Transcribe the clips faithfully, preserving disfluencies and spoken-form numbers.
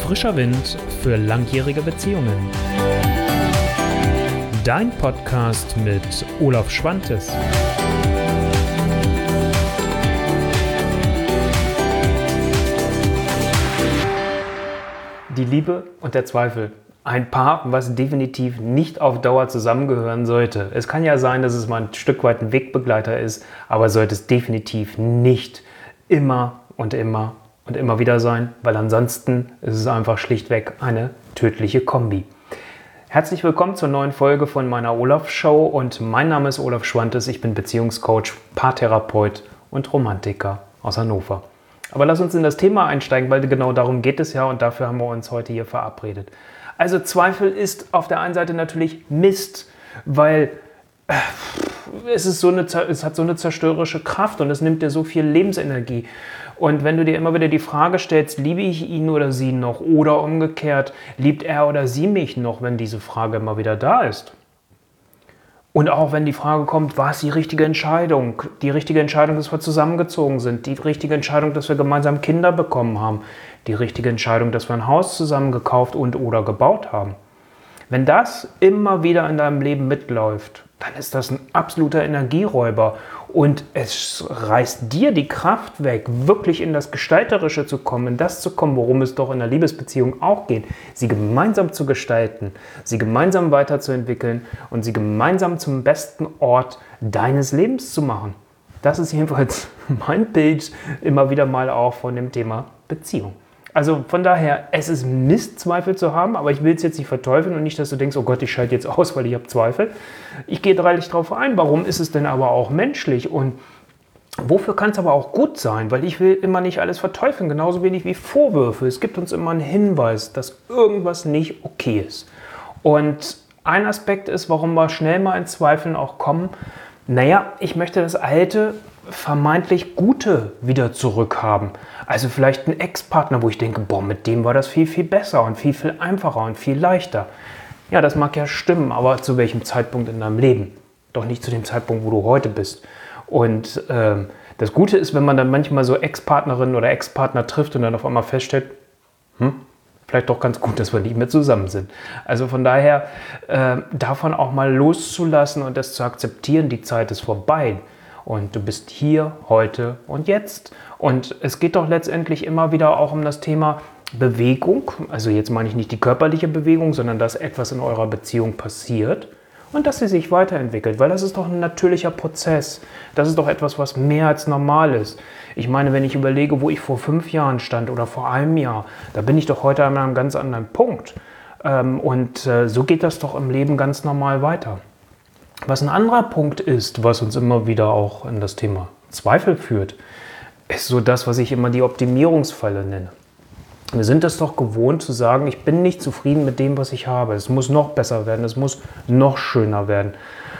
Frischer Wind für langjährige Beziehungen. Dein Podcast mit Olaf Schwantes. Die Liebe und der Zweifel. Ein Paar, was definitiv nicht auf Dauer zusammengehören sollte. Es kann ja sein, dass es mal ein Stück weit ein Wegbegleiter ist, aber sollte es definitiv nicht immer und immer und immer wieder sein, weil ansonsten ist es einfach schlichtweg eine tödliche Kombi. Herzlich willkommen zur neuen Folge von meiner Olaf Show und mein Name ist Olaf Schwantes. Ich bin Beziehungscoach, Paartherapeut und Romantiker aus Hannover. Aber lass uns in das Thema einsteigen, weil genau darum geht es ja und dafür haben wir uns heute hier verabredet. Also Zweifel ist auf der einen Seite natürlich Mist, weil äh, es, ist so eine, es hat so eine zerstörerische Kraft und es nimmt dir so viel Lebensenergie. Und wenn du dir immer wieder die Frage stellst, liebe ich ihn oder sie noch oder umgekehrt, liebt er oder sie mich noch, wenn diese Frage immer wieder da ist. Und auch wenn die Frage kommt, war es die richtige Entscheidung? Die richtige Entscheidung, dass wir zusammengezogen sind. Die richtige Entscheidung, dass wir gemeinsam Kinder bekommen haben. Die richtige Entscheidung, dass wir ein Haus zusammen gekauft und oder gebaut haben. Wenn das immer wieder in deinem Leben mitläuft, dann ist das ein absoluter Energieräuber. Und es reißt dir die Kraft weg, wirklich in das Gestalterische zu kommen, in das zu kommen, worum es doch in der Liebesbeziehung auch geht, sie gemeinsam zu gestalten, sie gemeinsam weiterzuentwickeln und sie gemeinsam zum besten Ort deines Lebens zu machen. Das ist jedenfalls mein Bild immer wieder mal auch von dem Thema Beziehung. Also von daher, es ist Mist, Zweifel zu haben, aber ich will es jetzt nicht verteufeln und nicht, dass du denkst, oh Gott, ich schalte jetzt aus, weil ich habe Zweifel. Ich gehe dreilich darauf ein, warum ist es denn aber auch menschlich und wofür kann es aber auch gut sein? Weil ich will immer nicht alles verteufeln, genauso wenig wie Vorwürfe. Es gibt uns immer einen Hinweis, dass irgendwas nicht okay ist. Und ein Aspekt ist, warum wir schnell mal in Zweifeln auch kommen, naja, ich möchte das alte, vermeintlich Gute wieder zurückhaben. Also vielleicht ein Ex-Partner, wo ich denke, boah, mit dem war das viel, viel besser und viel, viel einfacher und viel leichter. Ja, das mag ja stimmen, aber zu welchem Zeitpunkt in deinem Leben? Doch nicht zu dem Zeitpunkt, wo du heute bist. Und ähm, das Gute ist, wenn man dann manchmal so Ex-Partnerinnen oder Ex-Partner trifft und dann auf einmal feststellt, hm, vielleicht doch ganz gut, dass wir nicht mehr zusammen sind. Also von daher, äh, davon auch mal loszulassen und das zu akzeptieren, die Zeit ist vorbei. Und du bist hier, heute und jetzt. Und es geht doch letztendlich immer wieder auch um das Thema Bewegung. Also jetzt meine ich nicht die körperliche Bewegung, sondern dass etwas in eurer Beziehung passiert und dass sie sich weiterentwickelt. Weil das ist doch ein natürlicher Prozess. Das ist doch etwas, was mehr als normal ist. Ich meine, wenn ich überlege, wo ich vor fünf Jahren stand oder vor einem Jahr, da bin ich doch heute an einem ganz anderen Punkt. Und so geht das doch im Leben ganz normal weiter. Was ein anderer Punkt ist, was uns immer wieder auch in das Thema Zweifel führt, ist so das, was ich immer die Optimierungsfalle nenne. Wir sind es doch gewohnt zu sagen, ich bin nicht zufrieden mit dem, was ich habe. Es muss noch besser werden, es muss noch schöner werden.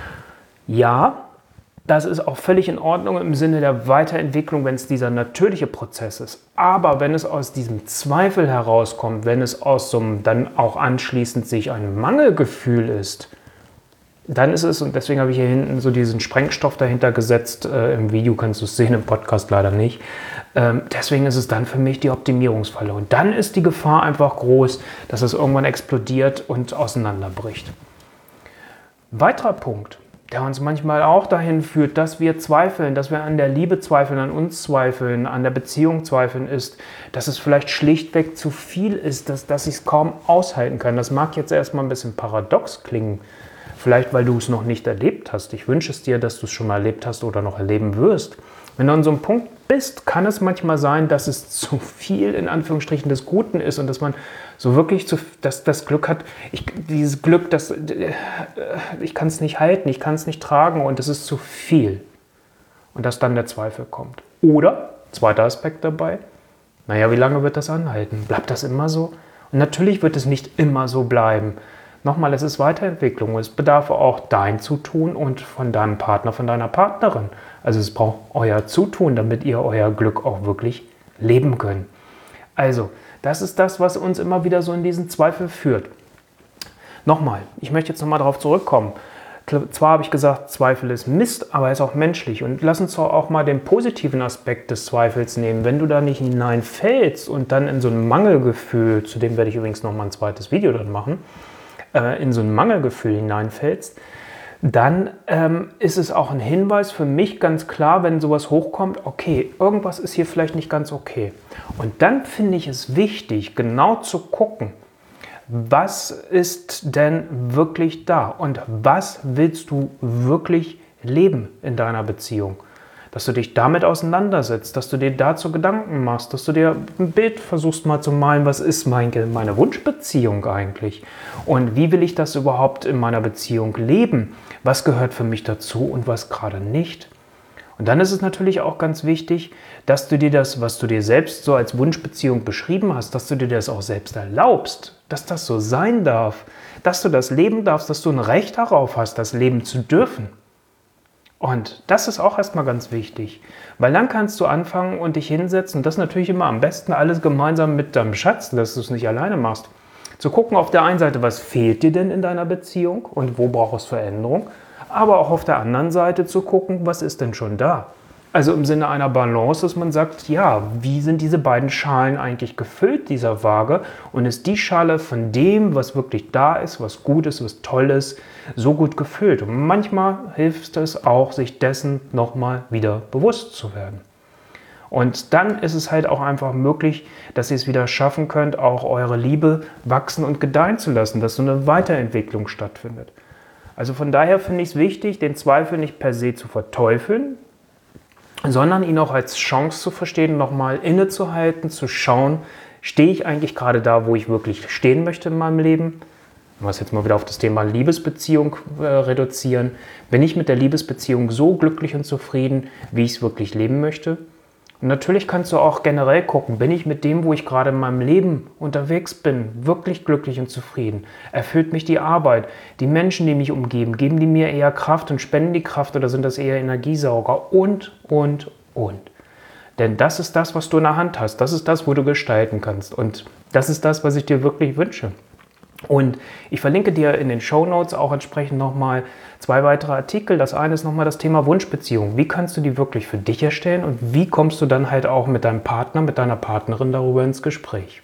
Ja, das ist auch völlig in Ordnung im Sinne der Weiterentwicklung, wenn es dieser natürliche Prozess ist. Aber wenn es aus diesem Zweifel herauskommt, wenn es aus so einem dann auch anschließend sich ein Mangelgefühl ist, dann ist es, und deswegen habe ich hier hinten so diesen Sprengstoff dahinter gesetzt, äh, im Video kannst du es sehen, im Podcast leider nicht, ähm, deswegen ist es dann für mich die Optimierungsfalle. Und dann ist die Gefahr einfach groß, dass es irgendwann explodiert und auseinanderbricht. Ein weiterer Punkt, der uns manchmal auch dahin führt, dass wir zweifeln, dass wir an der Liebe zweifeln, an uns zweifeln, an der Beziehung zweifeln, ist, dass es vielleicht schlichtweg zu viel ist, dass, dass ich es kaum aushalten kann. Das mag jetzt erstmal ein bisschen paradox klingen, vielleicht, weil du es noch nicht erlebt hast. Ich wünsche es dir, dass du es schon mal erlebt hast oder noch erleben wirst. Wenn du an so einem Punkt bist, kann es manchmal sein, dass es zu viel in Anführungsstrichen des Guten ist und dass man so wirklich zu, dass das Glück hat, ich, dieses Glück, das, ich kann es nicht halten, ich kann es nicht tragen und es ist zu viel. Und dass dann der Zweifel kommt. Oder, zweiter Aspekt dabei, naja, wie lange wird das anhalten? Bleibt das immer so? Und natürlich wird es nicht immer so bleiben. Nochmal, es ist Weiterentwicklung. Es bedarf auch dein Zutun und von deinem Partner, von deiner Partnerin. Also es braucht euer Zutun, damit ihr euer Glück auch wirklich leben könnt. Also, das ist das, was uns immer wieder so in diesen Zweifel führt. Nochmal, ich möchte jetzt nochmal darauf zurückkommen. Zwar habe ich gesagt, Zweifel ist Mist, aber er ist auch menschlich. Und lass uns doch auch mal den positiven Aspekt des Zweifels nehmen. Wenn du da nicht hineinfällst und dann in so ein Mangelgefühl, zu dem werde ich übrigens noch mal ein zweites Video dann machen, äh, in so ein Mangelgefühl hineinfällst, dann ähm, ist es auch ein Hinweis für mich ganz klar, wenn sowas hochkommt, okay, irgendwas ist hier vielleicht nicht ganz okay. Und dann finde ich es wichtig, genau zu gucken, was ist denn wirklich da und was willst du wirklich leben in deiner Beziehung? Dass du dich damit auseinandersetzt, dass du dir dazu Gedanken machst, dass du dir ein Bild versuchst mal zu malen, was ist meine, meine Wunschbeziehung eigentlich? Und wie will ich das überhaupt in meiner Beziehung leben? Was gehört für mich dazu und was gerade nicht? Und dann ist es natürlich auch ganz wichtig, dass du dir das, was du dir selbst so als Wunschbeziehung beschrieben hast, dass du dir das auch selbst erlaubst, dass das so sein darf, dass du das leben darfst, dass du ein Recht darauf hast, das leben zu dürfen. Und das ist auch erstmal ganz wichtig, weil dann kannst du anfangen und dich hinsetzen und das natürlich immer am besten alles gemeinsam mit deinem Schatz, dass du es nicht alleine machst. Zu gucken auf der einen Seite, was fehlt dir denn in deiner Beziehung und wo brauchst du Veränderung, aber auch auf der anderen Seite zu gucken, was ist denn schon da. Also im Sinne einer Balance, dass man sagt, ja, wie sind diese beiden Schalen eigentlich gefüllt, dieser Waage? Und ist die Schale von dem, was wirklich da ist, was gut ist, was toll ist, so gut gefüllt? Und manchmal hilft es auch, sich dessen nochmal wieder bewusst zu werden. Und dann ist es halt auch einfach möglich, dass ihr es wieder schaffen könnt, auch eure Liebe wachsen und gedeihen zu lassen, dass so eine Weiterentwicklung stattfindet. Also von daher finde ich es wichtig, den Zweifel nicht per se zu verteufeln, sondern ihn auch als Chance zu verstehen, nochmal innezuhalten, zu schauen, stehe ich eigentlich gerade da, wo ich wirklich stehen möchte in meinem Leben? Wenn wir es jetzt mal wieder auf das Thema Liebesbeziehung äh, reduzieren. Bin ich mit der Liebesbeziehung so glücklich und zufrieden, wie ich es wirklich leben möchte? Und natürlich kannst du auch generell gucken, bin ich mit dem, wo ich gerade in meinem Leben unterwegs bin, wirklich glücklich und zufrieden? Erfüllt mich die Arbeit? Die Menschen, die mich umgeben, geben die mir eher Kraft und spenden die Kraft oder sind das eher Energiesauger? Und, und, und. Denn das ist das, was du in der Hand hast. Das ist das, wo du gestalten kannst. Und das ist das, was ich dir wirklich wünsche. Und ich verlinke dir in den Shownotes auch entsprechend nochmal zwei weitere Artikel. Das eine ist nochmal das Thema Wunschbeziehung. Wie kannst du die wirklich für dich erstellen und wie kommst du dann halt auch mit deinem Partner, mit deiner Partnerin darüber ins Gespräch?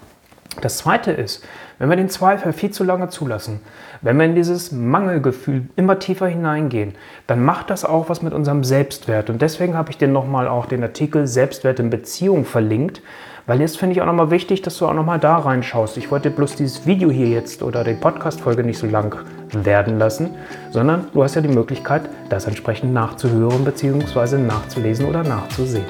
Das zweite ist, wenn wir den Zweifel viel zu lange zulassen, wenn wir in dieses Mangelgefühl immer tiefer hineingehen, dann macht das auch was mit unserem Selbstwert. Und deswegen habe ich dir nochmal auch den Artikel Selbstwert in Beziehung verlinkt, weil jetzt finde ich auch nochmal wichtig, dass du auch nochmal da reinschaust. Ich wollte bloß dieses Video hier jetzt oder die Podcast-Folge nicht so lang werden lassen, sondern du hast ja die Möglichkeit, das entsprechend nachzuhören bzw. nachzulesen oder nachzusehen.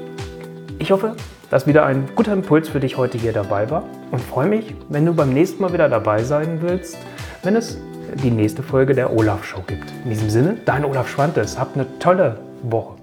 Ich hoffe, dass wieder ein guter Impuls für dich heute hier dabei war und freue mich, wenn du beim nächsten Mal wieder dabei sein willst, wenn es die nächste Folge der Olaf Show gibt. In diesem Sinne, dein Olaf Schwantes. Habt eine tolle Woche.